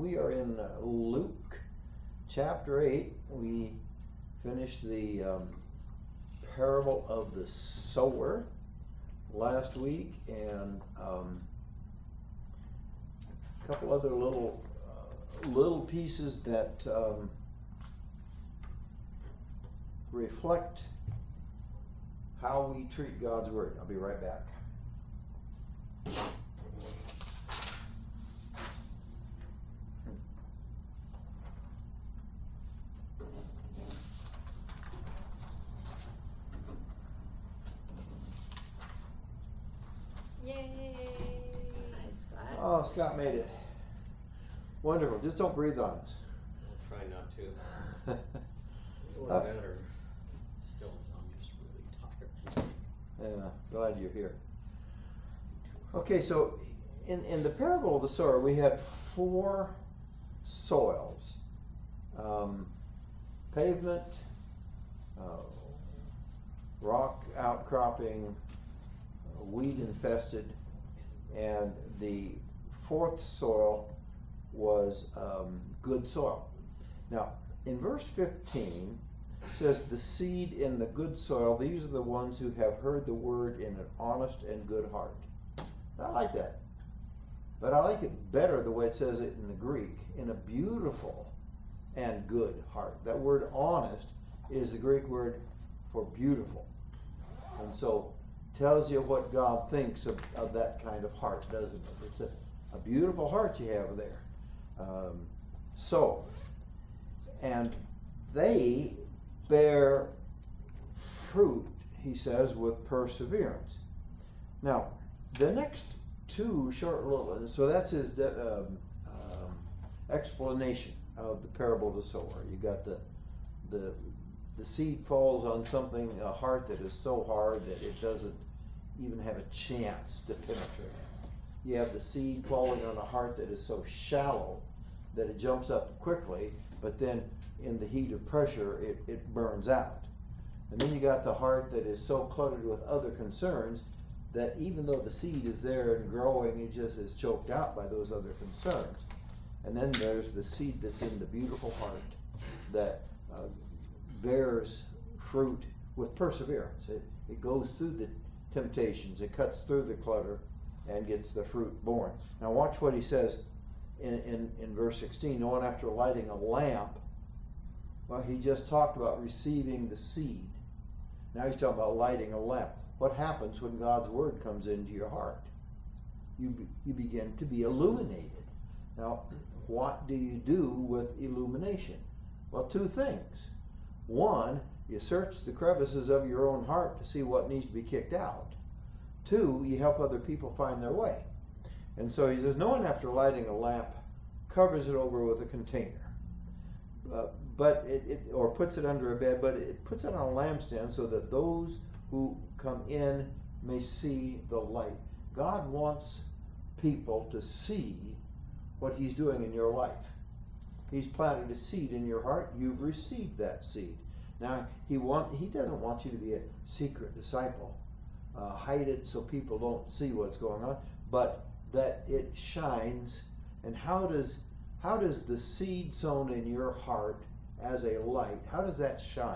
We are in Luke chapter 8. We finished the parable of the sower last week, and a couple other little pieces that reflect how we treat God's word. I'll be right back. Yay! Hi, Scott. Oh, Scott made it. Wonderful. Just don't breathe on us. I'll try not to. Or better. Still, I'm just really tired. Yeah, glad you're here. Okay, so in the parable of the sower, we had 4 soils. Pavement, rock outcropping, weed infested, and the 4th soil was good soil. Now, in verse 15, it says, the seed in the good soil, these are the ones who have heard the word in an honest and good heart. I like that. But I like it better the way it says it in the Greek, in a beautiful and good heart. That word honest is the Greek word for beautiful. And so tells you what God thinks of that kind of heart, doesn't it? It's a beautiful heart you have there. And they bear fruit, he says, with perseverance. Now, the next 2 short little, so that's his explanation of the parable of the sower. You got the seed falls on something, a heart that is so hard that it doesn't even have a chance to penetrate. You have the seed falling on a heart that is so shallow that it jumps up quickly, but then in the heat of pressure it burns out. And then you got the heart that is so cluttered with other concerns that even though the seed is there and growing, it just is choked out by those other concerns. And then there's the seed that's in the beautiful heart that bears fruit with perseverance. It goes through the temptations, it cuts through the clutter and gets the fruit born. Now watch what he says in verse 16. No one after lighting a lamp, well, he just talked about receiving the seed. Now he's talking about lighting a lamp. What happens when God's word comes into your heart? You begin to be illuminated. Now, what do you do with illumination? Well, 2 things. 1, you search the crevices of your own heart to see what needs to be kicked out. 2, you help other people find their way. And so he says, no one after lighting a lamp covers it over with a container, or puts it under a bed, but it puts it on a lampstand so that those who come in may see the light. God wants people to see what he's doing in your life. He's planted a seed in your heart. You've received that seed. Now, he doesn't want you to be a secret disciple. Hide it so people don't see what's going on, but that it shines. And how does the seed sown in your heart as a light, how does that shine?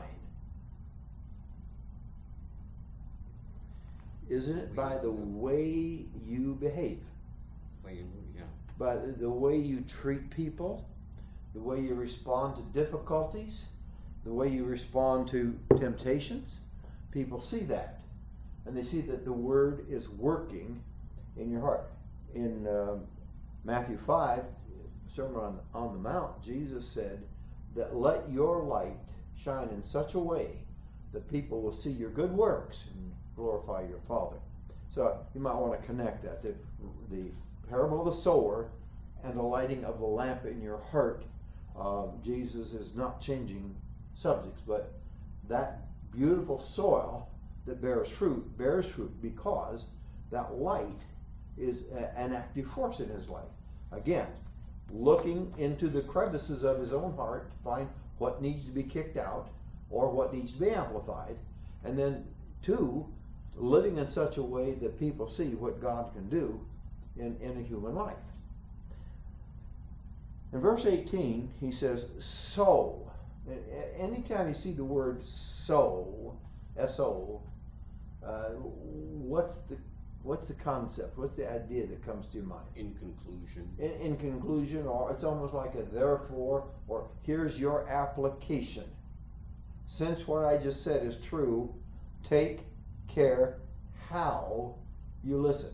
Isn't it by the way you behave? Yeah. By the way you treat people, the way you respond to difficulties, the way you respond to temptations? People see that. And they see that the word is working in your heart. In Matthew 5, Sermon on the Mount, Jesus said that let your light shine in such a way that people will see your good works and glorify your Father. So you might want to connect that. The parable of the sower and the lighting of the lamp in your heart. Jesus is not changing subjects, but that beautiful soil that bears fruit because that light is an active force in his life. Again, looking into the crevices of his own heart to find what needs to be kicked out or what needs to be amplified. And then 2, living in such a way that people see what God can do in a human life. In verse 18, he says, so. Anytime you see the word so, S-O, what's the concept? What's the idea that comes to your mind? In conclusion. In conclusion, or it's almost like a therefore, or here's your application. Since what I just said is true, take care how you listen.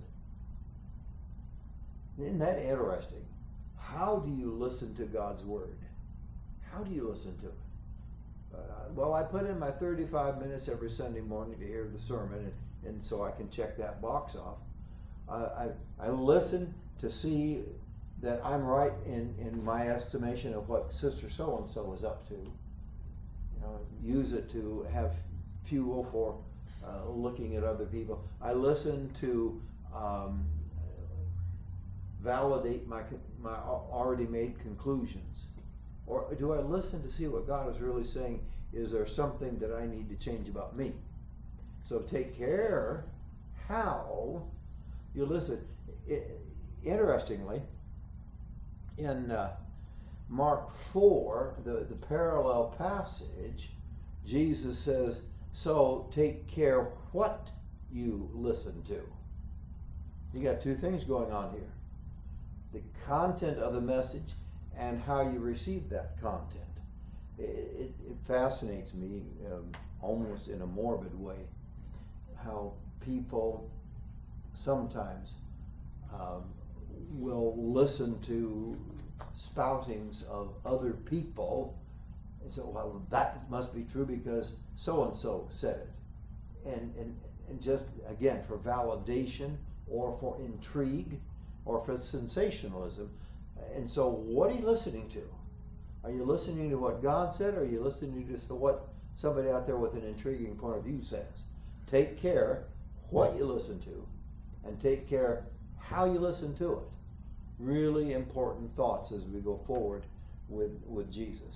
Isn't that interesting? How do you listen to God's Word? How do you listen to it? Well, I put in my 35 minutes every Sunday morning to hear the sermon, and so I can check that box off. I listen to see that I'm right in my estimation of what Sister so-and-so is up to. You know, use it to have fuel for looking at other people. I listen to validate my already made conclusions. Or do I listen to see what God is really saying? Is there something that I need to change about me? So take care how you listen. Interestingly, in Mark 4, the parallel passage, Jesus says, so take care what you listen to. You got two things going on here. The content of the message and how you receive that content. It fascinates me, almost in a morbid way, how people sometimes will listen to spoutings of other people and say, well, that must be true because so-and-so said it. And just, again, for validation or for intrigue or for sensationalism. And so what are you listening to? Are you listening to what God said, or are you listening to what somebody out there with an intriguing point of view says? Take care what you listen to, and take care how you listen to it. Really important thoughts as we go forward with Jesus.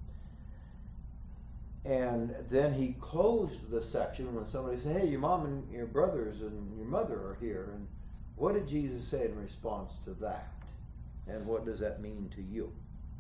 And then he closed the section when somebody said, hey, your mom and your brothers and your mother are here. And what did Jesus say in response to that? And what does that mean to you?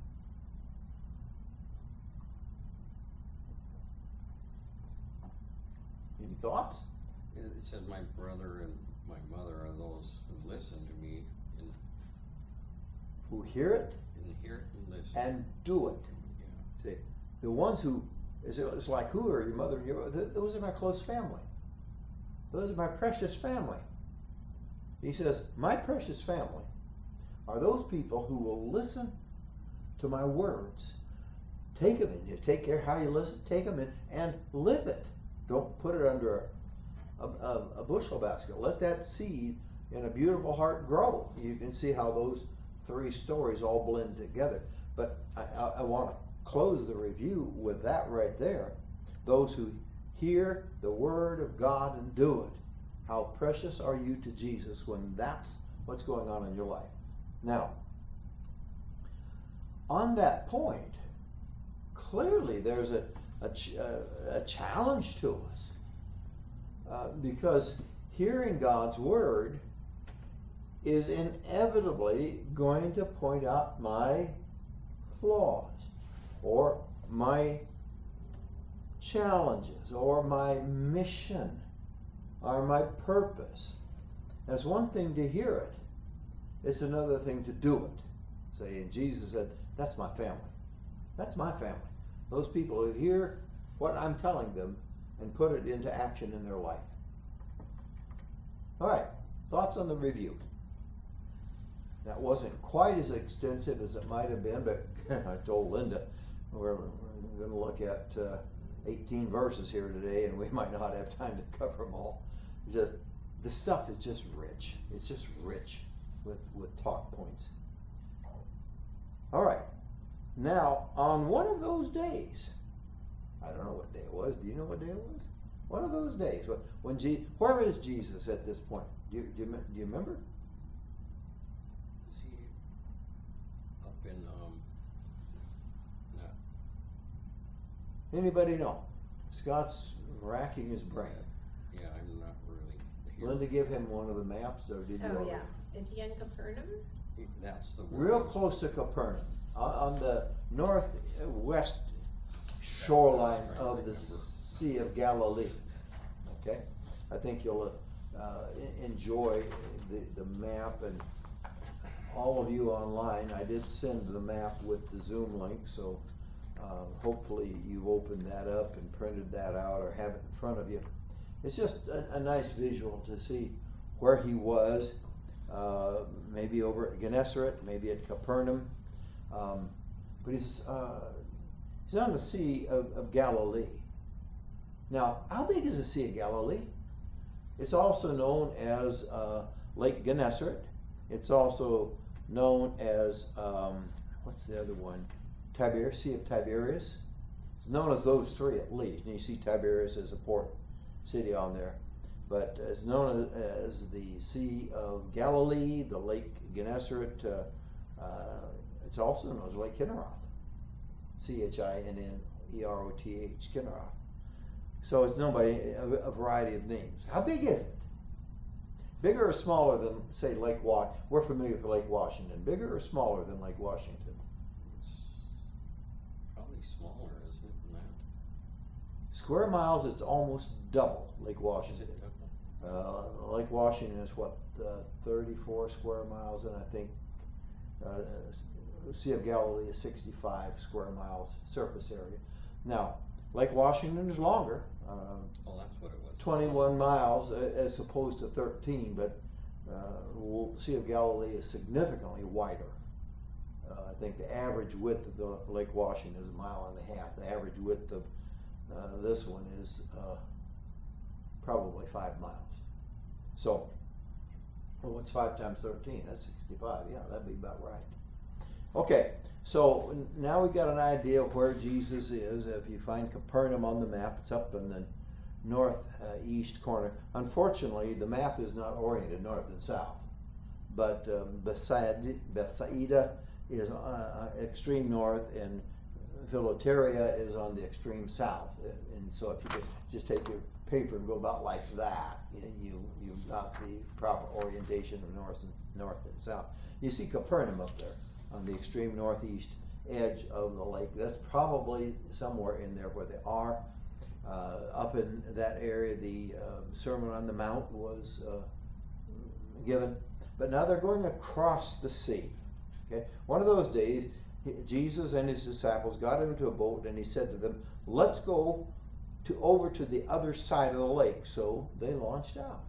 Any thoughts? It said my brother and my mother are those who listen to me and Who hear it hear it and listen. and do it. Yeah. See, the ones who, it's like, who are your mother and your brother? Those are my close family. Those are my precious family. He says, my precious family are those people who will listen to my words. Take them in. You take care how you listen. Take them in and live it. Don't put it under a bushel basket. Let that seed in a beautiful heart grow. You can see how those three stories all blend together. But I want to close the review with that right there. Those who hear the word of God and do it. How precious are you to Jesus when that's what's going on in your life? Now, on that point, clearly there's a challenge to us. Because hearing God's word is inevitably going to point out my flaws or my challenges or my mission or my purpose. It's one thing to hear it. It's another thing to do it. Say, and Jesus said, that's my family. That's my family. Those people who hear what I'm telling them and put it into action in their life. All right, thoughts on the review. That wasn't quite as extensive as it might have been, but I told Linda we're going to look at 18 verses here today, and we might not have time to cover them all. Just the stuff is just rich. It's just rich with talk points. All right. Now, on one of those days, I don't know what day it was. Do you know what day it was? One of those days. Where is Jesus at this point? Do you remember? Is he up in no. Anybody know? Scott's racking his brain. Yeah, I'm not really here. Linda, give him one of the maps, or did you? Oh, already? yeah. Is he in Capernaum? That's the word. Real close to Capernaum. on the northwest shoreline of the Sea of Galilee. Okay, I think you'll enjoy the map, and all of you online, I did send the map with the Zoom link, so hopefully you've opened that up and printed that out or have it in front of you. It's just a nice visual to see where he was, maybe over at Gennesaret, maybe at Capernaum, but he's on the Sea of Galilee. Now, how big is the Sea of Galilee? It's also known as Lake Gennesaret. It's also known as, what's the other one? Sea of Tiberias. It's known as those three at least. And you see Tiberias as a port city on there. But it's known as the Sea of Galilee, the Lake Gennesaret. It's also known as Lake Kinneroth. Chinneroth, Kinneroth. So it's known by a variety of names. How big is it? Bigger or smaller than, say, Lake Washington? We're familiar with Lake Washington. Bigger or smaller than Lake Washington? It's probably smaller, isn't it, than that? Square miles, it's almost double Lake Washington. Is it double? Lake Washington is what, 34 square miles, and I think Sea of Galilee is 65 square miles surface area. Now, Lake Washington is longer. Oh, that's what it was. 21 miles as opposed to 13, but Sea of Galilee is significantly wider. I think the average width of the Lake Washington is 1.5 miles. The average width of this one is probably 5 miles. So, what's 5 times 13? That's 65. Yeah, that'd be about right. Okay, so now we've got an idea of where Jesus is. If you find Capernaum on the map, it's up in the northeast corner. Unfortunately, the map is not oriented north and south, but Bethsaida is extreme north, and Philoteria is on the extreme south. And so if you could just take your paper and go about like that, you've got the proper orientation of north and south. You see Capernaum up there on the extreme northeast edge of the lake. That's probably somewhere in there where they are. Up in that area, the Sermon on the Mount was given. But now they're going across the sea. Okay? One of those days, Jesus and his disciples got into a boat, and he said to them, let's go over to the other side of the lake. So they launched out.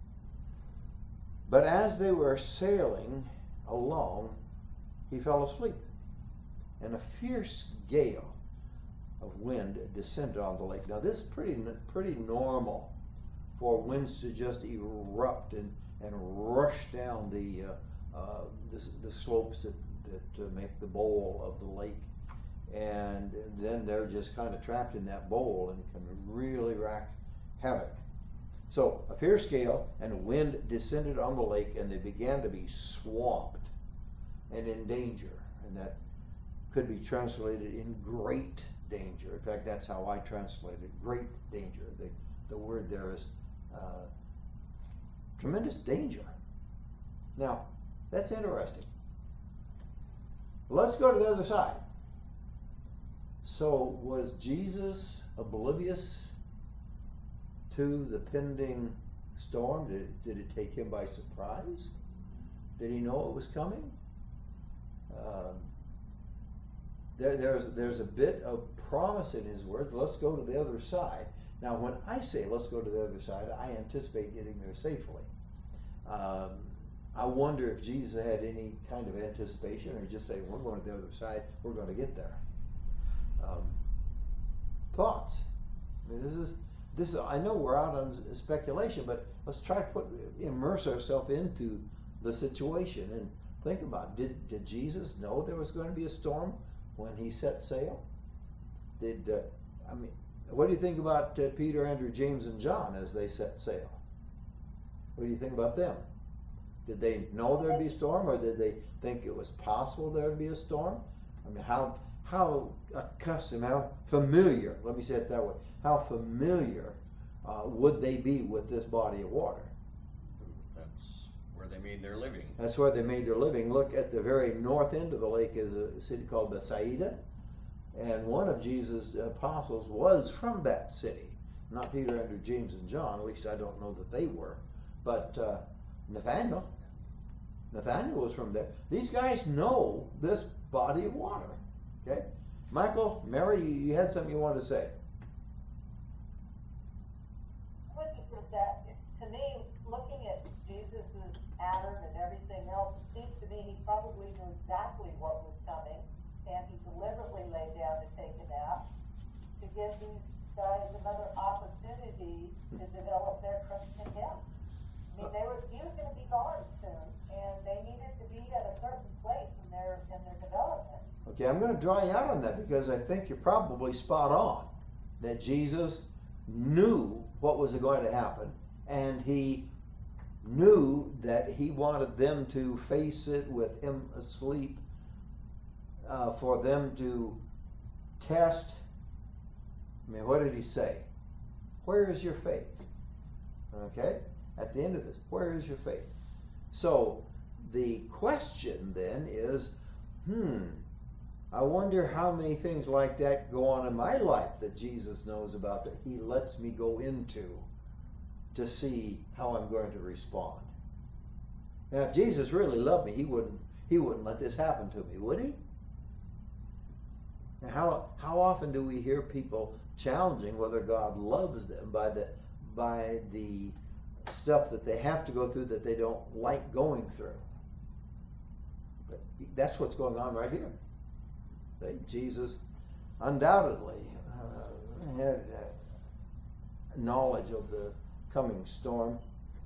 But as they were sailing along, he fell asleep, and a fierce gale of wind descended on the lake. Now this is pretty normal for winds to just erupt and rush down the slopes that make the bowl of the lake, and then they're just kind of trapped in that bowl and can really wreak havoc. So a fierce gale and wind descended on the lake, and they began to be swamped and in danger, and that could be translated in great danger. In fact, that's how I translated great danger. The word there is tremendous danger. Now, that's interesting. Let's go to the other side. So, was Jesus oblivious to the pending storm? Did it take him by surprise? Did he know it was coming? There's a bit of promise in his words. Let's go to the other side. Now, when I say let's go to the other side, I anticipate getting there safely. I wonder if Jesus had any kind of anticipation, or just say, we're going to the other side, we're going to get there. Thoughts? I mean, this is. I know we're out on speculation, but let's try to immerse ourselves into the situation and think about it. Did Jesus know there was going to be a storm when he set sail? What do you think about Peter, Andrew, James, and John as they set sail? What do you think about them? Did they know there'd be a storm, or did they think it was possible there'd be a storm? I mean, how accustomed, how familiar, let me say it that way, how familiar would they be with this body of water? That's where they made their living. That's where they made their living. Look, at the very north end of the lake is a city called Bethsaida, and one of Jesus' apostles was from that city. Not Peter, Andrew, James, and John. At least I don't know that they were. But Nathaniel was from there. These guys know this body of water. Okay? Michael, Mary, you had something you wanted to say. I was just going to say, to me, looking at Jesus's pattern and everything else, it seems to me he probably knew exactly what was coming, and he deliberately laid down to take a nap to give these guys another opportunity to develop their trust in him. I mean, he was going to be gone soon, and they needed to be at a certain place in their development. Okay, I'm going to draw you out on that because I think you're probably spot on. That Jesus knew what was going to happen, and he knew that he wanted them to face it with him asleep, for them to test. I mean, what did he say? Where is your faith? Okay? At the end of this, where is your faith? So the question then is, I wonder how many things like that go on in my life that Jesus knows about, that he lets me go into to see how I'm going to respond. Now, if Jesus really loved me, he wouldn't let this happen to me, would he? Now, how often do we hear people challenging whether God loves them by the stuff that they have to go through that they don't like going through? But that's what's going on right here. Jesus undoubtedly had knowledge of the coming storm.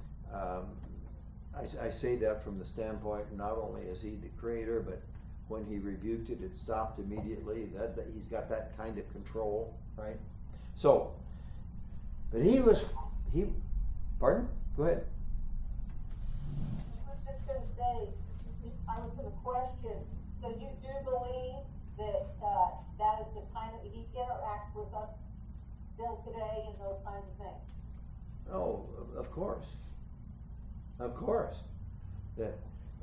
I say that from the standpoint not only is he the creator, but when he rebuked it, it stopped immediately. That he's got that kind of control, right? So, but pardon? Go ahead. I was just going to say, I was going to question, so you do believe that that is the kind of, he interacts with us still today and those kinds of things? Oh, of course. Of course. That,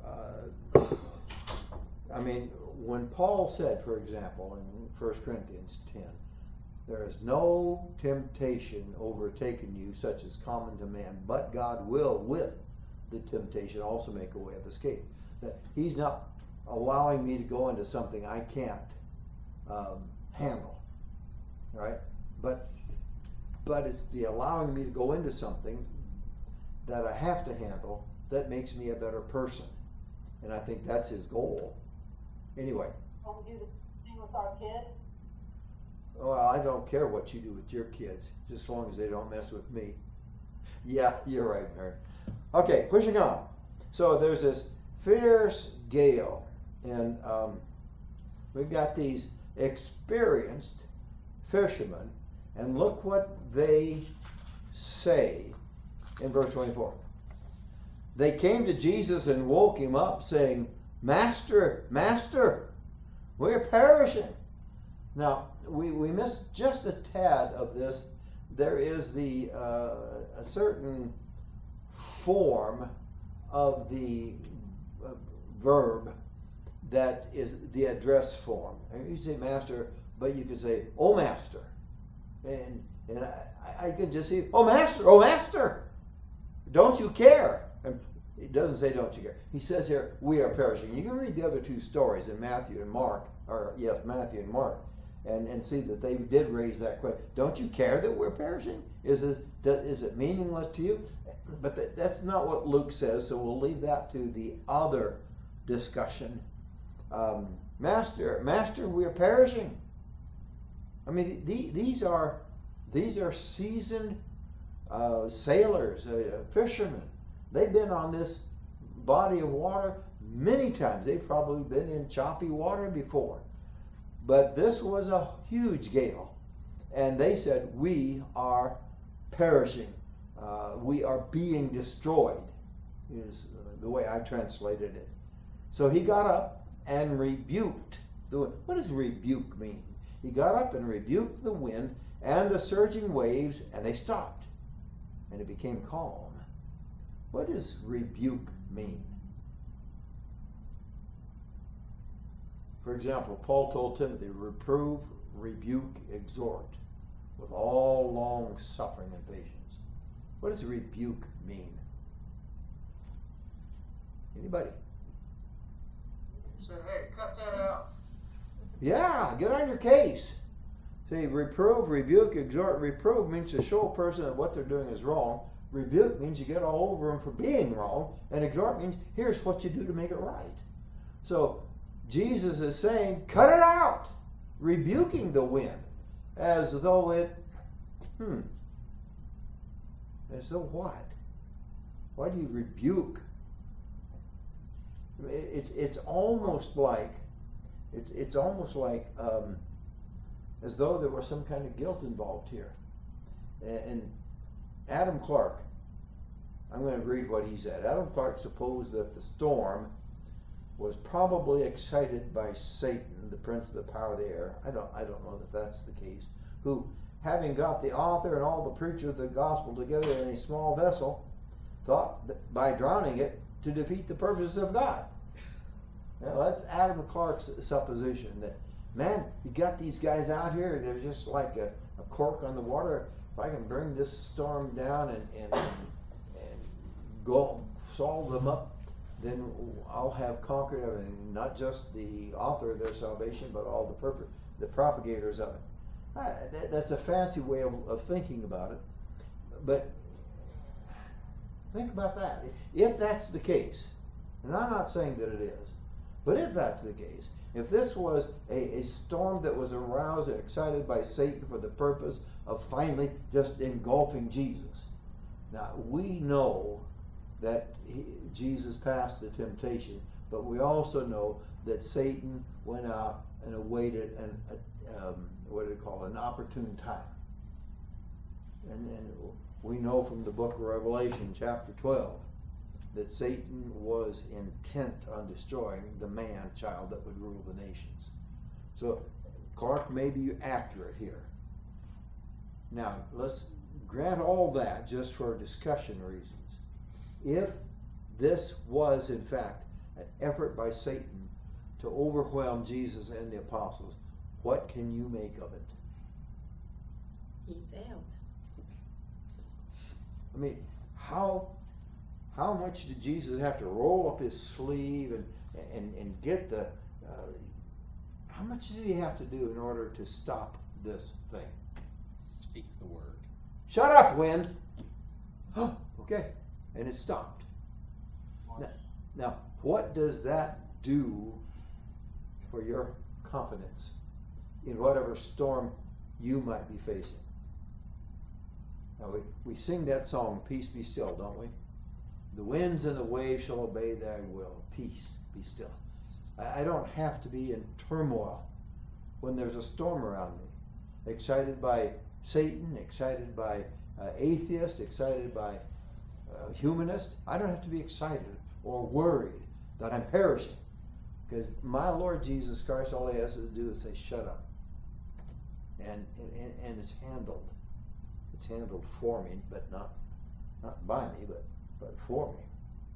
I mean, when Paul said, for example, in 1 Corinthians 10, there is no temptation overtaken you such as common to man, but God will, with the temptation, also make a way of escape. That he's not allowing me to go into something I can't handle, right? But it's the allowing me to go into something that I have to handle that makes me a better person. And I think that's his goal. Anyway. Well, we do the thing with our kids. Well, I don't care what you do with your kids, just as long as they don't mess with me. Yeah, you're right, Mary. Okay, pushing on. So there's this fierce gale, and we've got these experienced fishermen, and look what they say in verse 24. They came to Jesus and woke him up, saying, Master, Master, we're perishing. Now, we missed just a tad of this. There is a certain form of the verb that is the address form. And you say master, but you could say, oh master. And I can just see, oh master, don't you care? And it doesn't say don't you care. He says here, we are perishing. You can read the other two stories in Matthew and Mark, and see that they did raise that question. Don't you care that we're perishing? Is it meaningless to you? But that's not what Luke says, so we'll leave that to the other discussion. Master, we're perishing. I mean, these are seasoned sailors, fishermen. They've been on this body of water many times. They've probably been in choppy water before. But this was a huge gale. And they said, we are perishing. We are being destroyed, is the way I translated it. So he got up and rebuked the wind. What does rebuke mean? He got up and rebuked the wind and the surging waves, and they stopped. And it became calm. What does rebuke mean? For example, Paul told Timothy, reprove, rebuke, exhort with all long suffering and patience. What does rebuke mean? Anybody? He said, hey, cut that out. Yeah, get on your case. See, reprove, rebuke, exhort. Reprove means to show a person that what they're doing is wrong. Rebuke means you get all over them for being wrong. And exhort means here's what you do to make it right. So Jesus is saying, cut it out. Rebuking the wind as though it, as though what? Why do you rebuke? It's almost like as though there was some kind of guilt involved here. And Adam Clark, I'm going to read what he said. Adam Clark supposed that the storm was probably excited by Satan, the prince of the power of the air. I don't know that that's the case. Who, having got the author and all the preachers of the gospel together in a small vessel, thought that by drowning it to defeat the purposes of God. Now, that's Adam Clark's supposition that, man, you got these guys out here, they're just like a cork on the water. If I can bring this storm down and go solve them up, then I'll have conquered everything. Not just the author of their salvation, but all the propagators of it. That's a fancy way of thinking about it. But think about that. If that's the case, and I'm not saying that it is, but if that's the case, if this was a storm that was aroused and excited by Satan for the purpose of finally just engulfing Jesus. Now, we know that Jesus passed the temptation, but we also know that Satan went out and awaited an opportune time. And we know from the book of Revelation, chapter 12, that Satan was intent on destroying the man-child that would rule the nations. So Clark may be accurate here. Now, let's grant all that just for discussion reasons. If this was, in fact, an effort by Satan to overwhelm Jesus and the apostles, what can you make of it? He failed. I mean, how much did Jesus have to roll up his sleeve and get the, how much did he have to do in order to stop this thing? Speak the word. Shut up, wind! Okay, and it stopped. Now, what does that do for your confidence in whatever storm you might be facing? Now, we sing that song, Peace Be Still, don't we? The winds and the waves shall obey thy will. Peace be still. I don't have to be in turmoil when there's a storm around me. Excited by Satan, excited by atheist, excited by humanist. I don't have to be excited or worried that I'm perishing. Because my Lord Jesus Christ, all he has to do is say, shut up. And it's handled. It's handled for me, but not by me, but for me.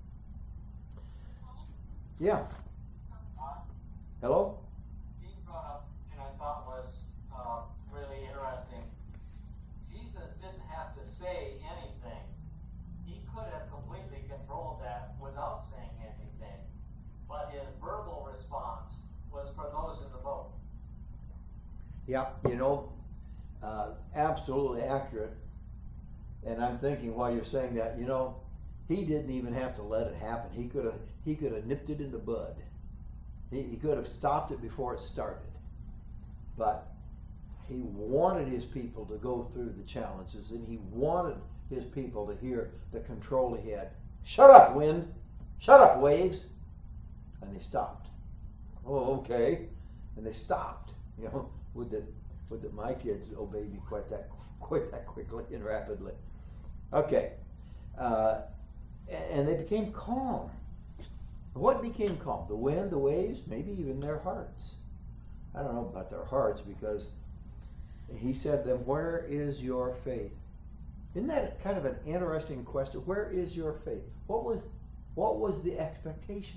Yeah. Hello? He brought up, and I thought was really interesting. Jesus didn't have to say anything. He could have completely controlled that without saying anything. But his verbal response was for those in the boat. Yeah, absolutely accurate. And I'm thinking while you're saying that, he didn't even have to let it happen. He could have nipped it in the bud. He could have stopped it before it started. But he wanted his people to go through the challenges, and he wanted his people to hear the control he had. Shut up, wind! Shut up, waves! And they stopped. Oh, okay. And they stopped. Would my kids obey me quite that quickly and rapidly? Okay. And they became calm. What became calm? The wind, the waves, maybe even their hearts. I don't know about their hearts, because he said to them, where is your faith? Isn't that kind of an interesting question? Where is your faith? What was What was the expectation?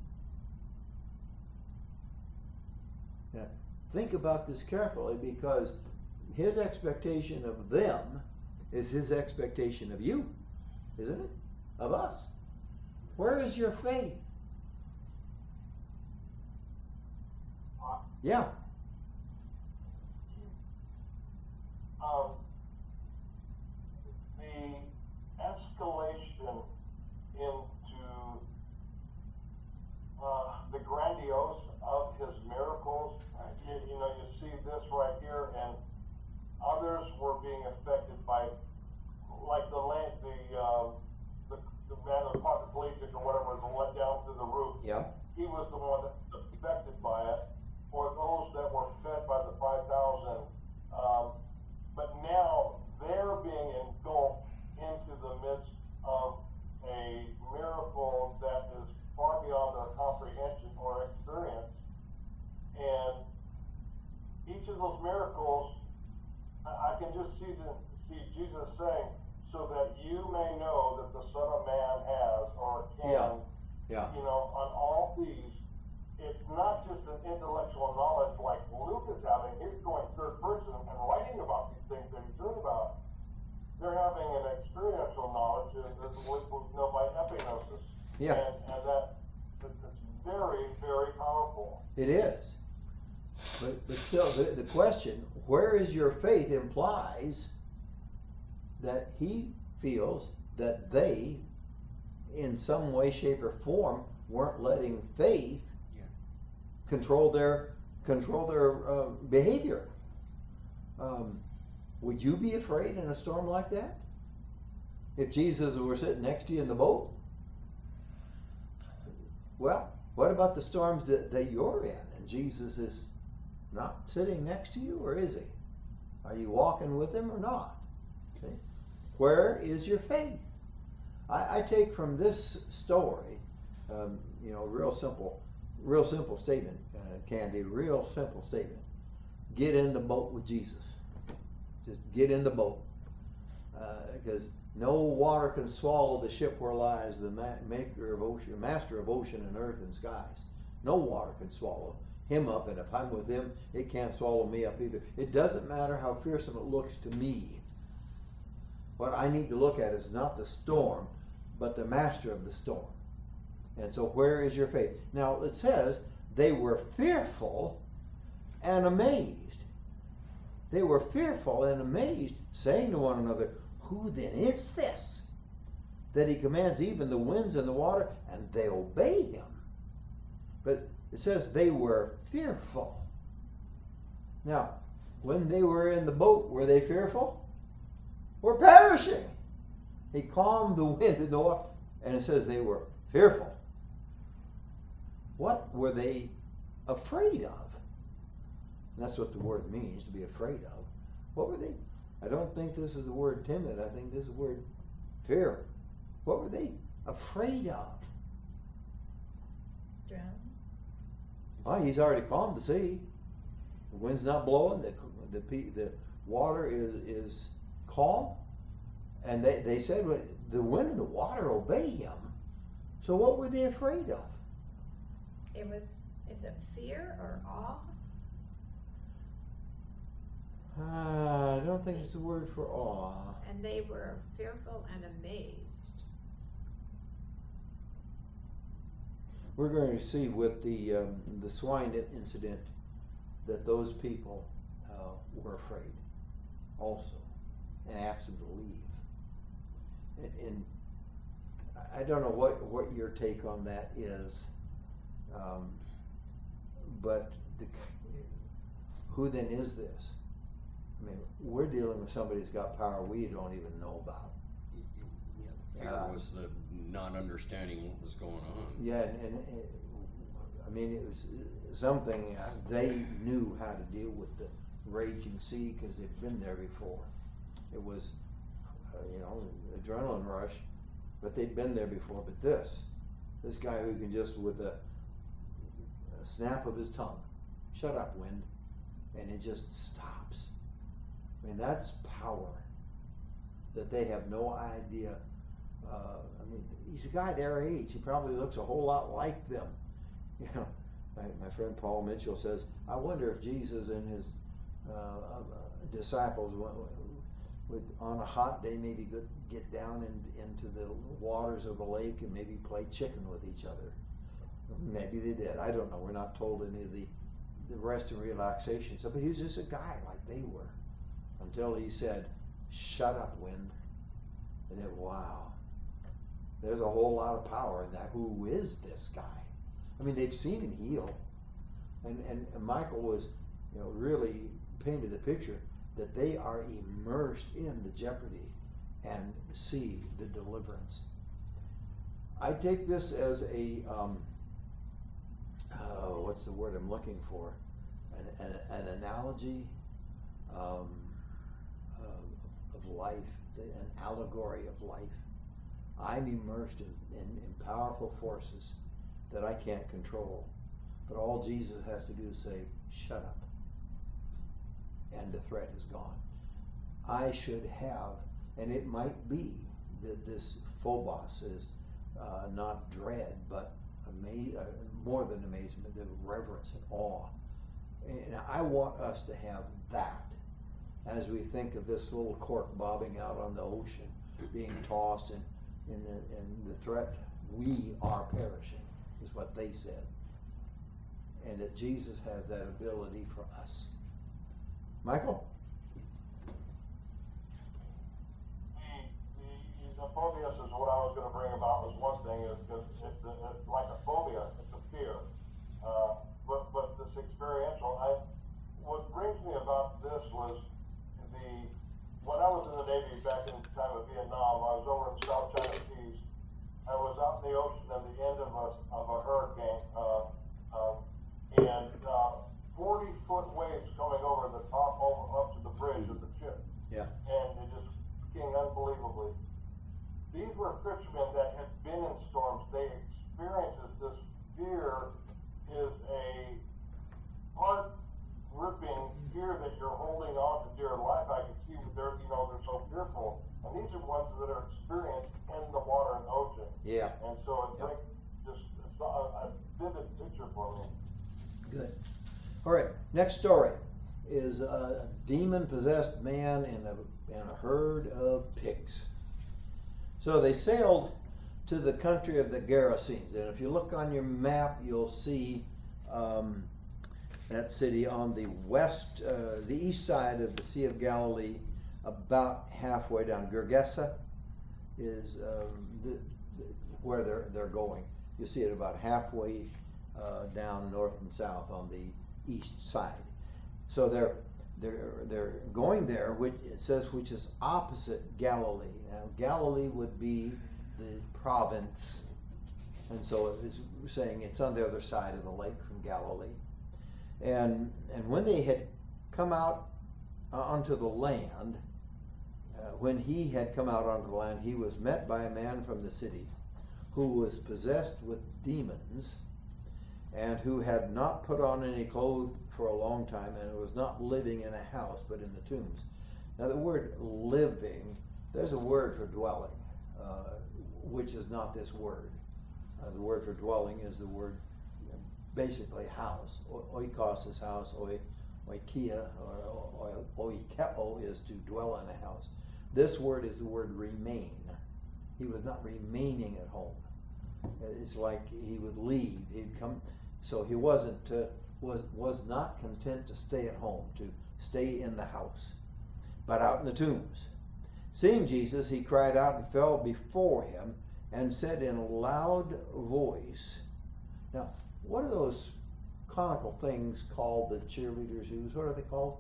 Now, think about this carefully, because his expectation of them is his expectation of you, isn't it? Of us. Where is your faith? Yeah. The escalation into the grandiose of his miracles, you know, you see this right here, and others were being affected by, like the man of the paraplegic or whatever was let down through the roof. Yeah. He was the one that was affected by it, or those that were fed by the 5,000. But now they're being engulfed into the midst of a miracle that is far beyond their comprehension or experience. And each of those miracles, I can just see Jesus saying, so that you may know that the Son of Man has or can, Yeah. you know, on all these. It's not just an intellectual knowledge like Luke is having. He's going third person and writing about these things that he's heard about. They're having an experiential knowledge, and we know by epignosis. Yeah. And that it's very, very powerful. It is. But still, the question, where is your faith, implies that he feels that they, in some way, shape, or form, weren't letting faith control their behavior. Would you be afraid in a storm like that? If Jesus were sitting next to you in the boat? Well, what about the storms that you're in and Jesus is not sitting next to you, or is he? Are you walking with him or not? See? Where is your faith? I take from this story, real simple statement, Candy, real simple statement. Get in the boat with Jesus. Just get in the boat. Because no water can swallow the ship where lies the maker of ocean, master of ocean and earth and skies. No water can swallow him up, and if I'm with him, it can't swallow me up either. It doesn't matter how fearsome it looks to me. What I need to look at is not the storm, but the master of the storm. And so where is your faith? Now it says they were fearful and amazed. They were fearful and amazed, saying to one another, who then is this, that he commands even the winds and the water, and they obey him? But it says they were fearful. Now, when they were in the boat, were they fearful? We're perishing. He calmed the wind and the water, and it says they were fearful. What were they afraid of? And that's what the word means, to be afraid of. What were they? I don't think this is the word timid. I think this is the word fear. What were they afraid of? Drown. Oh, he's already calmed the sea. The wind's not blowing. The water is calm. And they said the wind and the water obey him. So what were they afraid of? Is it fear or awe? I don't think it's the word for awe. And they were fearful and amazed. We're going to see with the swine incident that those people were afraid also and asked them to leave. And I don't know what your take on that is, but who then is this? I mean, we're dealing with somebody who's got power we don't even know about. Yeah, the fear was the not understanding what was going on. Yeah, and I mean, it was something they knew how to deal with the raging sea because they'd been there before. It was, adrenaline rush, but they'd been there before. But this guy who can just with a snap of his tongue, shut up, wind, and it just stops. I mean, that's power that they have no idea I mean, he's a guy their age. He probably looks a whole lot like them. You know, my friend Paul Mitchell says, I wonder if Jesus and his disciples would, on a hot day, maybe get down into the waters of the lake and maybe play chicken with each other. Maybe they did. I don't know. We're not told any of the rest and relaxation stuff. But he was just a guy like they were, until he said, "Shut up, wind." And then, wow, there's a whole lot of power in that. Who is this guy? I mean, they've seen him heal, and Michael was, really painted the picture that they are immersed in the jeopardy and see the deliverance. I take this as a what's the word I'm looking for? An analogy of life, an allegory of life. I'm immersed in powerful forces that I can't control, but all Jesus has to do is say, "Shut up," and the threat is gone. I should have, and it might be that this phobos is not dread, but more than amazement, the reverence and awe. And I want us to have that as we think of this little cork bobbing out on the ocean, being tossed, and the threat, we are perishing, is what they said. And that Jesus has that ability for us. Michael? The phobias is what I was going to bring about. Was one thing is because it's like a phobia, it's a fear, but this experiential. What brings me about this was when I was in the Navy back in the time of Vietnam. I was over in the South China Seas. I was out in the ocean at the end of a hurricane, and 40-foot waves coming over the top up to the bridge of the ship. Yeah. And it just became unbelievably. These were fishermen that had been in storms. They experienced this fear is a heart-ripping fear that you're holding on to dear life. I can see that they're so fearful. And these are ones that are experienced in the water and ocean. Yeah. And so it's like it's a vivid picture for me. Good. All right. Next story is a demon-possessed man in a herd of pigs. So they sailed to the country of the Gerasenes, and if you look on your map, you'll see that city on the east side of the Sea of Galilee, about halfway down. Gergesa is where they're going. You see it about halfway down north and south on the east side. So they're going there, which it says, which is opposite Galilee. Now Galilee would be the province, and so it's saying it's on the other side of the lake from Galilee. And when they had come out onto the land, when he had come out onto the land, he was met by a man from the city who was possessed with demons, and who had not put on any clothes for a long time, and was not living in a house, but in the tombs. Now the word living, there's a word for dwelling, which is not this word. The word for dwelling is the word, basically house. Oikos is house, oikia, or oikeo is to dwell in a house. This word is the word remain. He was not remaining at home. It's like he would leave. He'd come. So he wasn't was not content to stay at home, to stay in the house, but out in the tombs. Seeing Jesus, he cried out and fell before him and said in a loud voice. Now, what are those conical things called that cheerleaders use? What are they called?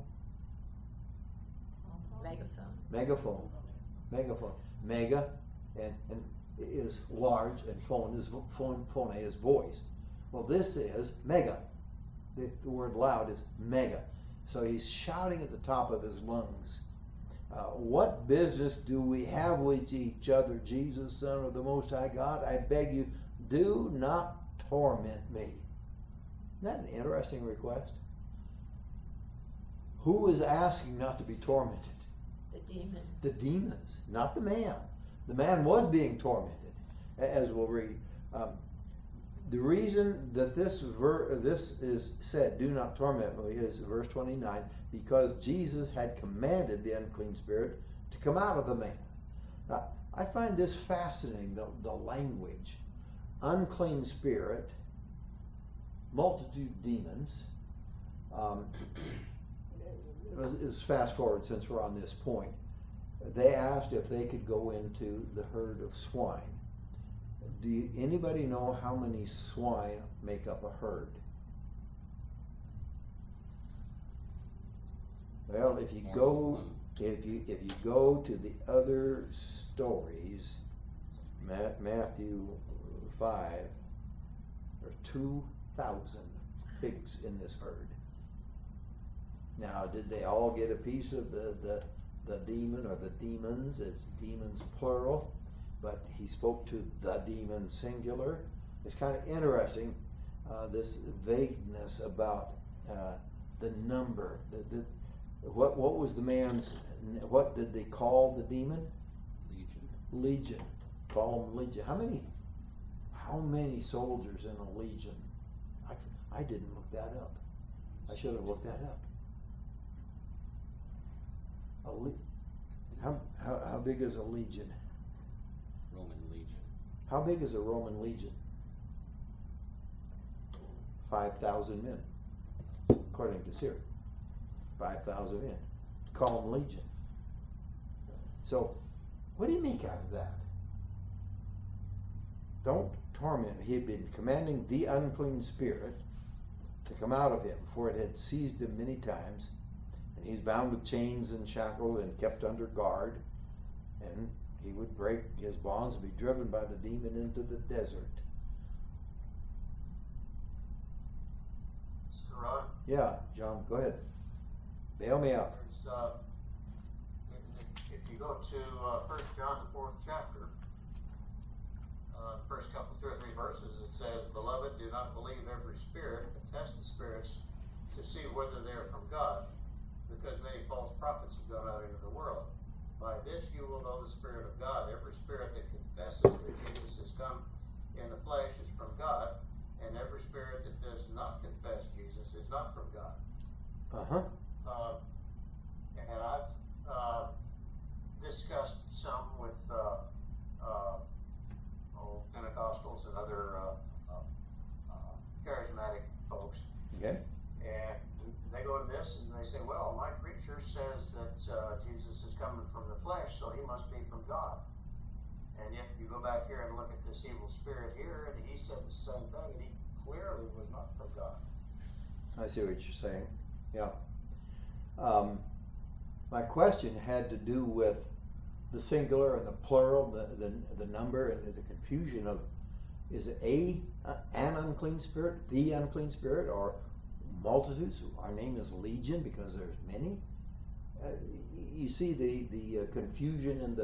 Megaphone. Megaphone. Mega and is large, and phone is voice. Well, this is mega. The word loud is mega. So he's shouting at the top of his lungs. What business do we have with each other, Jesus, Son of the Most High God? I beg you, do not torment me. Isn't that an interesting request? Who is asking not to be tormented? The demon. The demons, not the man. The man was being tormented, as we'll read. The reason that this is said, "Do not torment me," is verse 29, because Jesus had commanded the unclean spirit to come out of the man. Now, I find this fascinating, the language. Unclean spirit, multitude demons. Let's fast forward since we're on this point. They asked if they could go into the herd of swine. Do anybody know how many swine make up a herd? Well, if you go to the other stories, Matthew 5, there are 2,000 pigs in this herd. Now, did they all get a piece of the demon or the demons? It's demons plural, but he spoke to the demon singular. It's kind of interesting, this vagueness about the number. What was the man's? What did they call the demon? Legion. Legion. Call them legion. How many soldiers in a legion? I didn't look that up. I should have looked that up. How big is a legion? Roman legion. How big is a Roman legion? 5,000 men, according to Syria. 5,000 men. Call them legion. So, what do you make out of that? Don't torment him. He had been commanding the unclean spirit to come out of him, for it had seized him many times, and he's bound with chains and shackled and kept under guard, and he would break his bonds and be driven by the demon into the desert. Mr. Rod? Yeah, John, go ahead. Bail me out. If you go to 1 John, the 4th chapter, the first couple, 2 or 3 verses, it says, "Beloved, do not believe every spirit, but test the spirits to see whether they are from God, because many false prophets have gone out into the world. By this you will know the Spirit of God. Every spirit that confesses that Jesus has come in the flesh is from God, and every spirit that does not confess Jesus is not from God." And I've discussed some with Pentecostals and other charismatic folks. Okay. And they go to this and they say, "Well, my preacher says that Jesus is coming from the flesh, so he must be from God." And yet you go back here and look at this evil spirit here, and he said the same thing, and he clearly was not from God. I see what you're saying. Yeah. My question had to do with the singular and the plural, the number, and the confusion of, is it an unclean spirit, the unclean spirit, or multitudes? Our name is Legion because there's many. You see the confusion and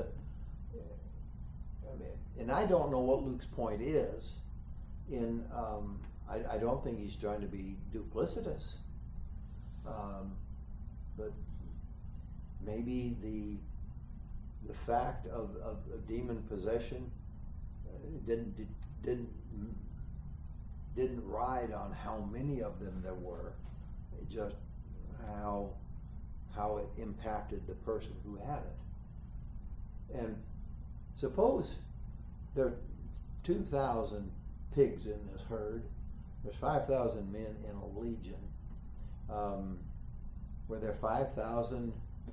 and I don't know what Luke's point is. I don't think he's trying to be duplicitous, but maybe the fact of demon possession didn't ride on how many of them there were, just how it impacted the person who had it. And suppose there are 2,000 pigs in this herd. There's 5,000 men in a legion. Were there 5,000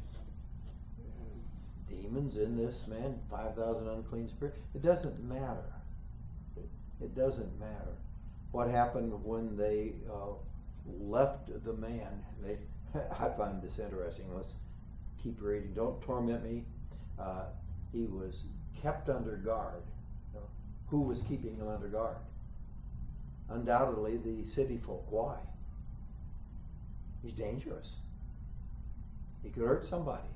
demons in this man? 5,000 unclean spirits? It doesn't matter. It doesn't matter. What happened when they left the man? I find this interesting. Let's keep reading. Don't torment me. He was kept under guard. Who was keeping him under guard? Undoubtedly the city folk. Why? He's dangerous. He could hurt somebody.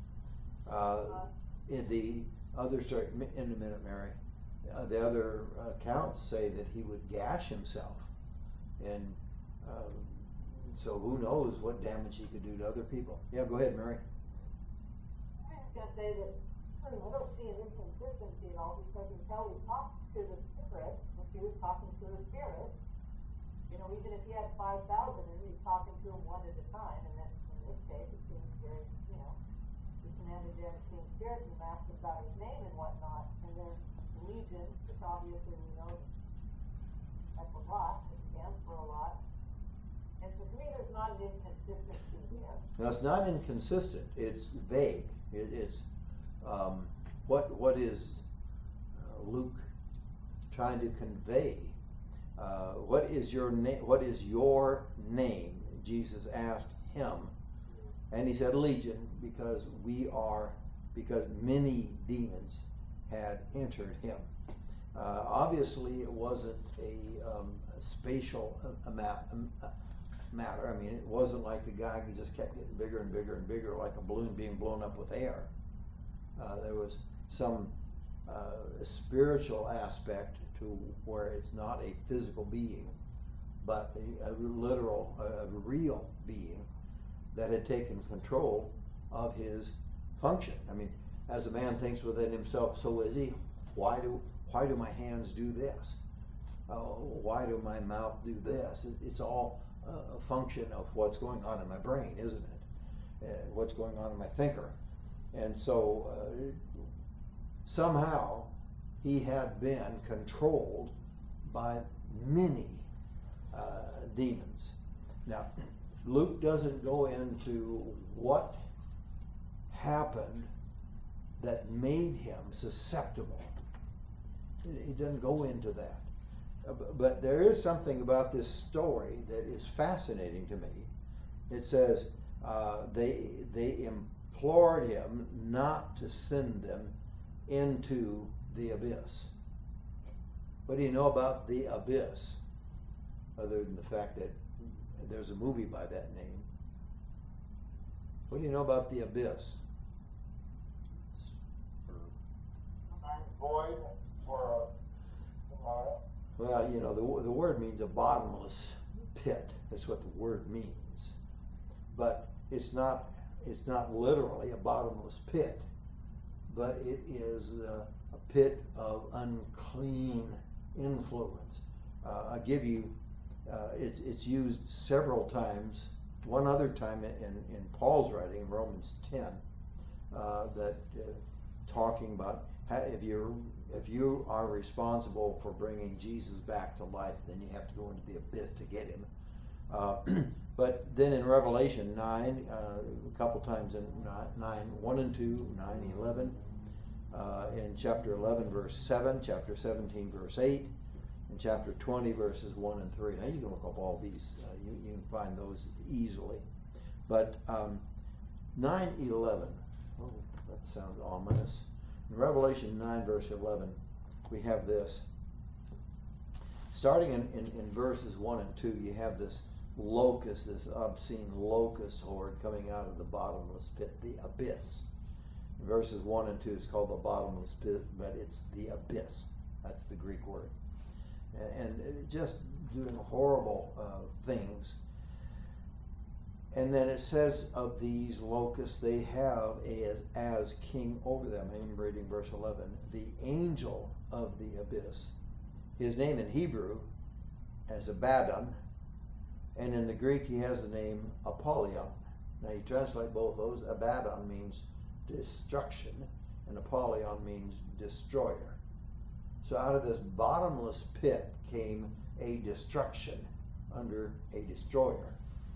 In the other story, in a minute, Mary, the other accounts say that he would gash himself, and so who knows what damage he could do to other people. Yeah, go ahead, Mary. I was going to say that I don't see an inconsistency at all, because until he talked to the Spirit, if he was talking to the Spirit, you know, even if he had 5,000 and he's talking to them one at a time, in this case, it seems very, you know, he commanded the unclean spirit and asked him about his name and whatnot, and then Legion, which obviously we know that's a lot, it stands for a lot. And so to me, there's not an inconsistency here. Now, it's not inconsistent, it's vague. What is Luke trying to convey? What is your name? What is your name? Jesus asked him, and he said Legion, because many demons had entered him. Obviously, it wasn't a spatial matter. I mean, it wasn't like the guy who just kept getting bigger and bigger and bigger, like a balloon being blown up with air. There was some spiritual aspect to where it's not a physical being, but a literal, a real being that had taken control of his function. I mean, as a man thinks within himself, so is he. Why do my hands do this? Why do my mouth do this? It's all a function of what's going on in my brain, isn't it? What's going on in my thinker. And so somehow he had been controlled by many demons. Now, Luke doesn't go into what happened that made him susceptible. He doesn't go into that. But there is something about this story that is fascinating to me. It says they implored him not to send them into the abyss. What do you know about the abyss, other than the fact that there's a movie by that name? What do you know about the abyss? Void or Well, you know, the word means a bottomless pit. That's what the word means. But it's not literally a bottomless pit, but it is a pit of unclean influence. I'll give you, it's used several times. One other time in Paul's writing, Romans 10, that talking about if you are responsible for bringing Jesus back to life, then you have to go into the abyss to get him. But then in Revelation 9, a couple times in 9, 1 and 2, 9, 11, in chapter 11, verse 7, chapter 17, verse 8, and chapter 20, verses 1 and 3. Now you can look up all these. You can find those easily. But 9, 11, oh, that sounds ominous. In Revelation 9, verse 11, we have this. Starting in verses 1 and 2, you have this locust, this obscene locust horde coming out of the bottomless pit, the abyss. In verses 1 and 2, it's called the bottomless pit, but it's the abyss. That's the Greek word. And just doing horrible things. And then it says of these locusts, they have as king over them. I'm reading verse 11. The angel of the abyss. His name in Hebrew is Abaddon, and in the Greek he has the name Apollyon. Now you translate both those. Abaddon means destruction, and Apollyon means destroyer. So out of this bottomless pit came a destruction under a destroyer.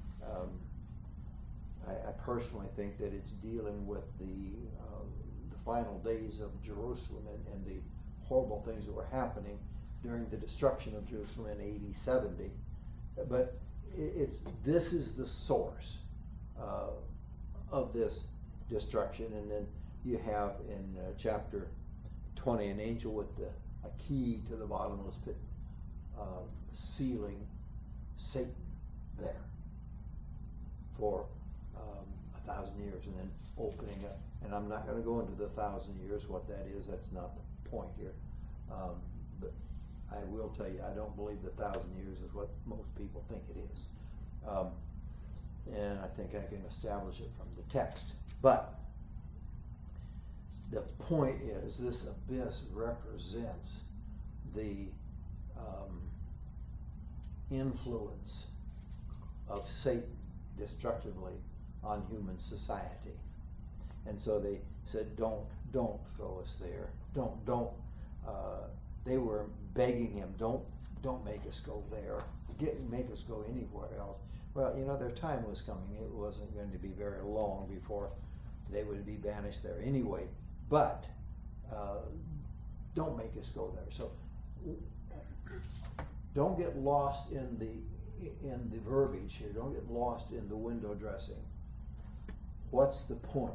I personally think that it's dealing with the final days of Jerusalem and the horrible things that were happening during the destruction of Jerusalem in AD 70. But this is the source of this destruction. And then you have in chapter 20 an angel with a key to the bottomless pit, sealing Satan there for 1,000 years, and then opening up. And I'm not going to go into the 1,000 years, what that is. That's not the point here. But I will tell you, I don't believe the 1,000 years is what most people think it is. And I think I can establish it from the text. But the point is, this abyss represents the influence of Satan destructively on human society. And so they said, don't throw us there. Don't. They were begging him, don't make us go there. Make us go anywhere else. Well, their time was coming. It wasn't going to be very long before they would be banished there anyway. But don't make us go there. So don't get lost in the verbiage here. Don't get lost in the window dressing. What's the point?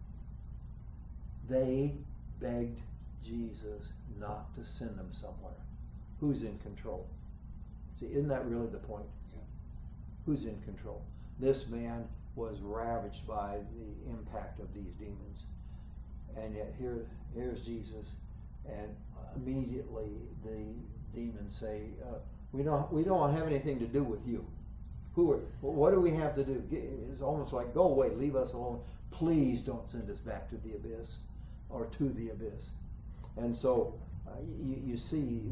They begged Jesus not to send them somewhere. Who's in control? See, isn't that really the point? Yeah. Who's in control? This man was ravaged by the impact of these demons. And yet here's Jesus, and immediately the demons say, we don't have anything to do with you. What do we have to do? It's almost like, go away, leave us alone. Please don't send us back to the abyss or to the abyss. And so you see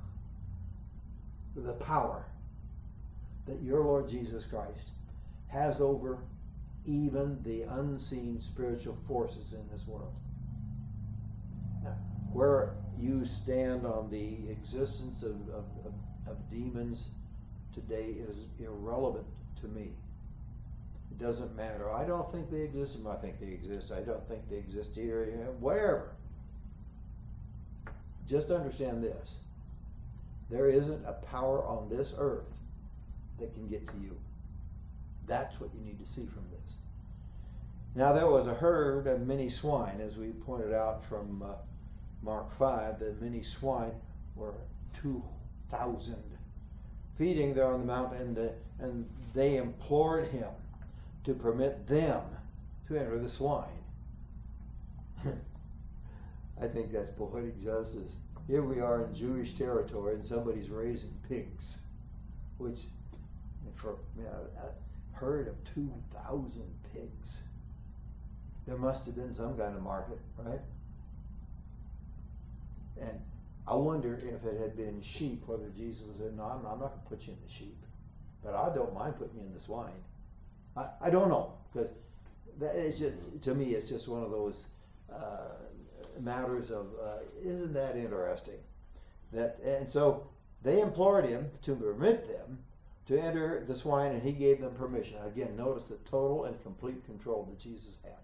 the power that your Lord Jesus Christ has over even the unseen spiritual forces in this world. Now, where you stand on the existence of demons today is irrelevant to me. It doesn't matter. I don't think they exist. I think they exist. I don't think they exist here. Whatever. Just understand this. There isn't a power on this earth that can get to you. That's what you need to see from this. Now there was a herd of many swine, as we pointed out from Mark 5, that many swine were 2,000 feeding there on the mountain, and they implored him to permit them to enter the swine. I think that's poetic justice. Here we are in Jewish territory and somebody's raising pigs, which for a herd of 2,000 pigs, there must have been some kind of market, right? And I wonder if it had been sheep, whether Jesus would say, no, I'm not going to put you in the sheep, but I don't mind putting you in the swine. I don't know, because to me it's just one of those matters of, isn't that interesting? And so they implored him to permit them to enter the swine, and he gave them permission. Again, notice the total and complete control that Jesus had.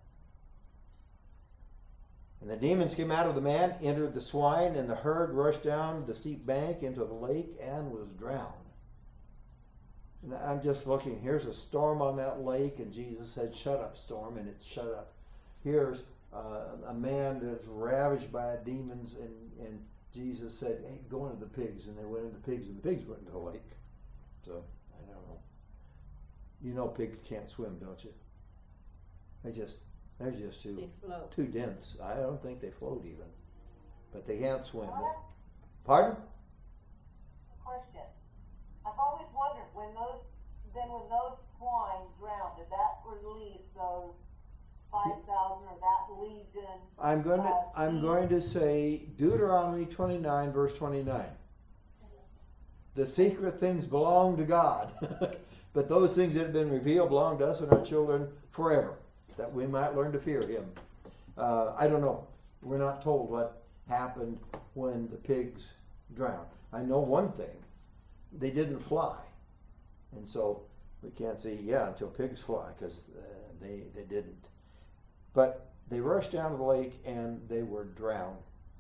And the demons came out of the man, entered the swine, and the herd rushed down the steep bank into the lake and was drowned. And I'm just looking, here's a storm on that lake, and Jesus said, shut up, storm, and it shut up. Here's a man that's ravaged by demons, and Jesus said, hey, go into the pigs, and they went into the pigs, and the pigs went into the lake. So, I don't know. You know pigs can't swim, don't you? They're just too dense. I don't think they float even. But they can't swim. Pardon? Question. I've always wondered, when those swine drowned, did that release those 5,000 or that legion? I'm going to say Deuteronomy 29, verse 29. The secret things belong to God, but those things that have been revealed belong to us and our children forever, that we might learn to fear him. I don't know. We're not told what happened when the pigs drowned. I know one thing. They didn't fly. And so we can't say, until pigs fly, because they didn't. But they rushed down to the lake and they were drowned.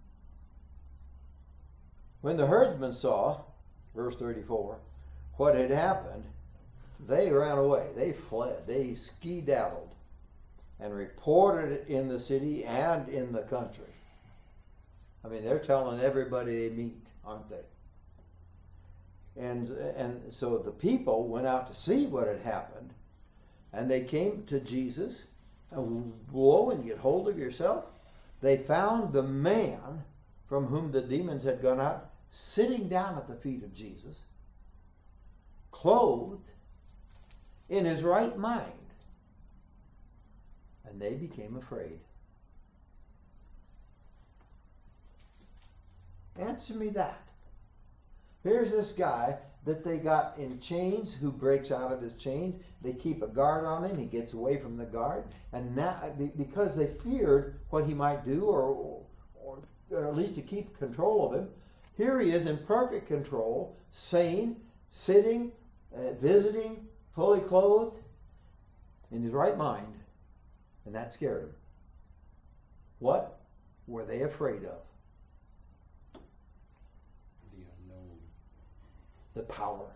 When the herdsmen saw, verse 34, what had happened, they ran away. They fled. They skedaddled and reported it in the city and in the country. I mean, they're telling everybody they meet, aren't they? And so the people went out to see what had happened, and they came to Jesus. Woe and get hold of yourself. They found the man from whom the demons had gone out sitting down at the feet of Jesus, clothed in his right mind. And they became afraid. Answer me that. Here's this guy that they got in chains, who breaks out of his chains. They keep a guard on him. He gets away from the guard. And now, because they feared what he might do, or at least to keep control of him, here he is in perfect control, sane, sitting, visiting, fully clothed, in his right mind. And that scared him. What were they afraid of? The unknown. The power.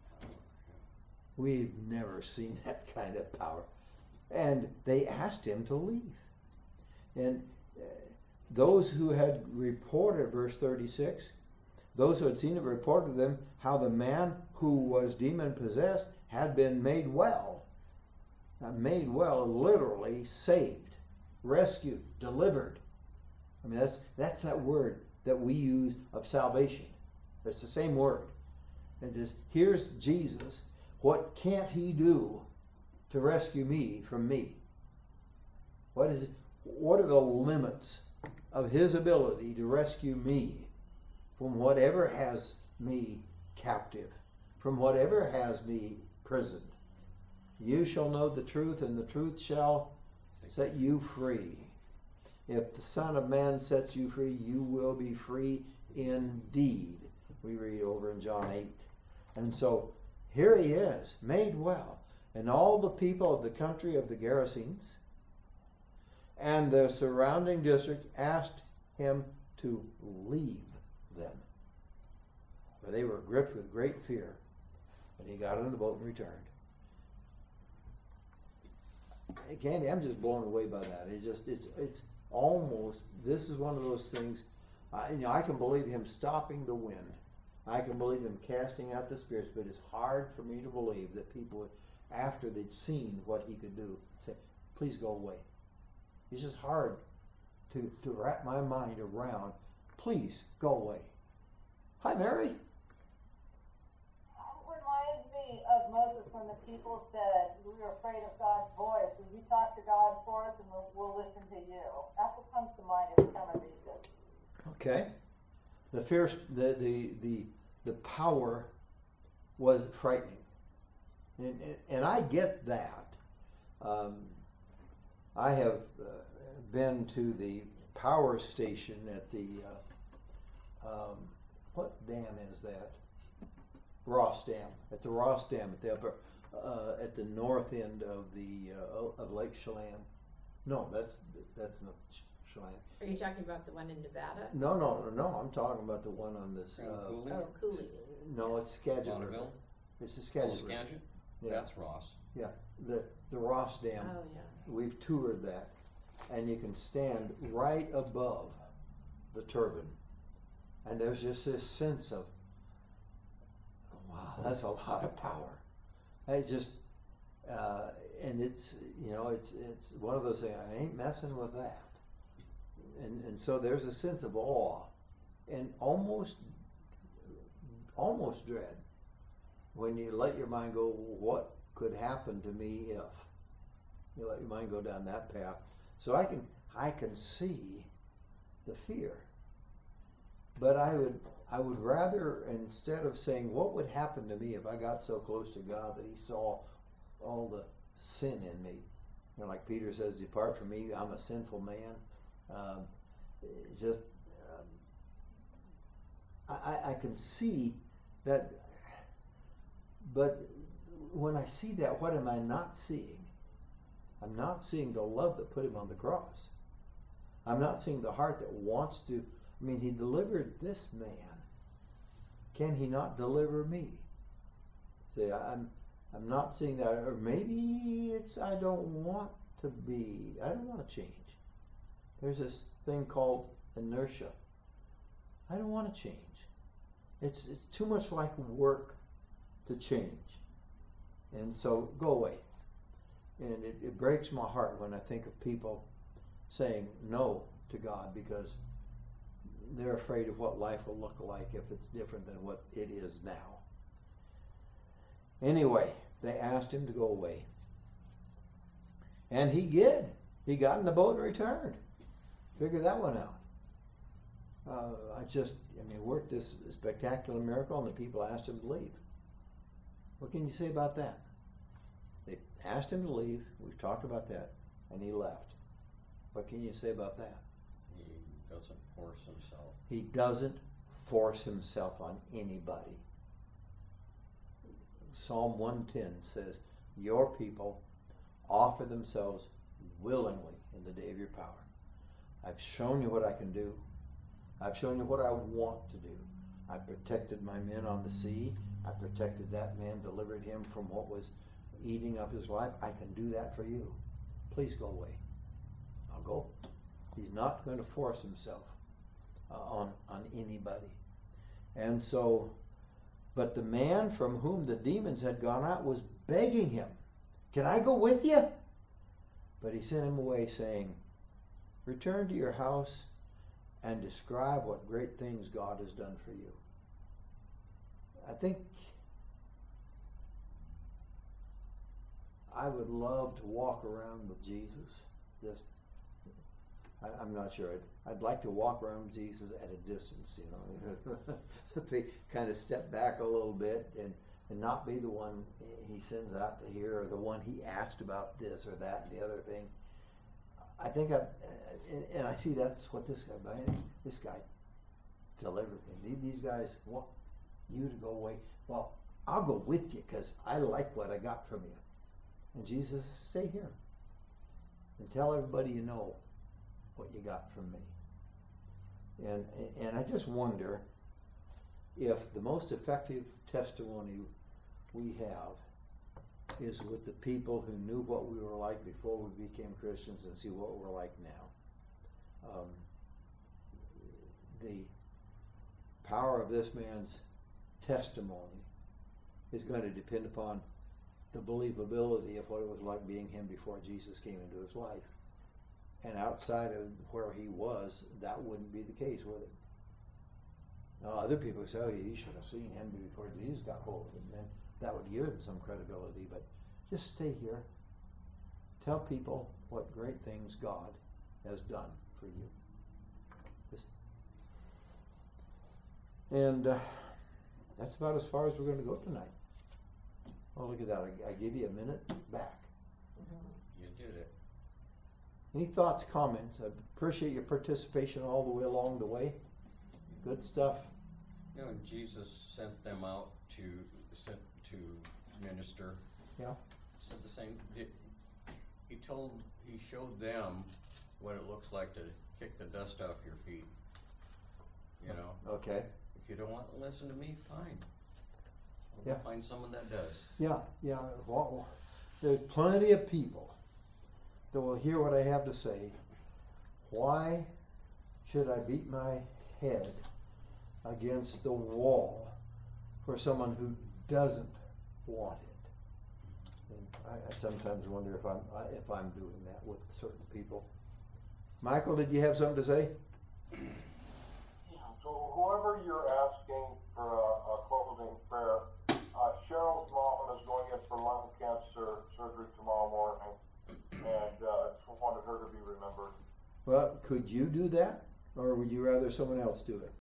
We've never seen that kind of power. And they asked him to leave. And those who had reported, verse 36, those who had seen it reported to them how the man who was demon-possessed had been made well. Made well, literally saved, rescued, delivered. I mean, that's that word that we use of salvation. It's the same word. And just, here's Jesus. What can't he do to rescue me from me? What are the limits of his ability to rescue me from whatever has me captive, from whatever has me prisoned? You shall know the truth, and the truth shall set you free. If the Son of Man sets you free, you will be free indeed. We read over in John 8. And so here he is, made well. And all the people of the country of the Gerasenes and the surrounding district asked him to leave them. For they were gripped with great fear. And he got on the boat and returned. Candy, I'm just blown away by that. It's almost, this is one of those things, I can believe him stopping the wind. I can believe him casting out the spirits, but it's hard for me to believe that people would, after they'd seen what he could do, say, please go away. It's just hard to wrap my mind around, please go away. Hi, Mary. Reminds me of Moses when the people said, we were afraid of God's voice. Would you talk to God for us and we'll listen to you? That's what comes to mind every time I read this. Okay. The fierce, the power was frightening. And I get that. I have been to the power station at the, what dam is that? Ross Dam. At the Ross Dam at the upper, at the north end of the of Lake Chelan. No, that's not Chelan. Are you talking about the one in Nevada? No. I'm talking about the one on this. Oh, Cooley. No, it's Skagit. Bonneville? It's the Skagit. Oh, Skagit? Yeah. That's Ross. Yeah, the Ross Dam. Oh, yeah. We've toured that, and you can stand right above the turbine, and there's just this sense of, wow, that's a lot of power. It's just, and it's, it's one of those things. I ain't messing with that. And so there's a sense of awe, and almost dread, when you let your mind go, what could happen to me if you let your mind go down that path? So I can see the fear, but I would rather, instead of saying what would happen to me if I got so close to God that he saw all the sin in me, like Peter says, depart from me, I'm a sinful man. It's just I can see that. But when I see that, what am I not seeing? I'm not seeing the love that put him on the cross. I'm not seeing the heart that wants to. I mean, he delivered this man. Can he not deliver me? See, I'm not seeing that. Or maybe it's I don't want to change. There's this thing called inertia. I don't want to change. It's too much like work to change. And so go away. And it breaks my heart when I think of people saying no to God because they're afraid of what life will look like if it's different than what it is now. Anyway, they asked him to go away. And he did. He got in the boat and returned. Figure that one out. Worked this spectacular miracle and the people asked him to leave. What can you say about that? They asked him to leave, we've talked about that, and he left. What can you say about that? He doesn't force himself. He doesn't force himself on anybody. Psalm 110 says, your people offer themselves willingly in the day of your power. I've shown you what I can do. I've shown you what I want to do. I protected my men on the sea. I protected that man, delivered him from what was eating up his life. I can do that for you. Please go away. I'll go. He's not going to force himself on anybody. And so, but the man from whom the demons had gone out was begging him, can I go with you? But he sent him away saying, return to your house and describe what great things God has done for you. I think I would love to walk around with Jesus. I'm not sure. I'd like to walk around with Jesus at a distance, If kind of step back a little bit and not be the one he sends out to here or the one he asked about this or that and the other thing. I think and I see that's what this guy delivered me. These guys want you to go away. Well, I'll go with you because I like what I got from you. And Jesus, stay here and tell everybody you know what you got from me. And I just wonder if the most effective testimony we have is with the people who knew what we were like before we became Christians and see what we're like now. The power of this man's testimony is going to depend upon the believability of what it was like being him before Jesus came into his life. And outside of where he was, that wouldn't be the case, would it? Now, other people say, oh, you should have seen him before Jesus got hold of him. Then that would give him some credibility. But just stay here. Tell people what great things God has done for you. That's about as far as we're going to go tonight. Oh, look at that. I give you a minute back. You did it. Any thoughts, comments? I appreciate your participation all the way along the way. Good stuff. Jesus sent them out to minister. Yeah. Said the same. He showed them what it looks like to kick the dust off your feet. Okay. If you don't want to listen to me, fine. I'll Yeah. go find someone that does. Yeah. Well, there's plenty of people that will hear what I have to say. Why should I beat my head against the wall for someone who doesn't want it? And I sometimes wonder if I'm doing that with certain people. Michael, did you have something to say? So whoever you're asking for a closing prayer, Cheryl's mom is going in for lung cancer surgery tomorrow morning, and just wanted her to be remembered. Well, could you do that, or would you rather someone else do it?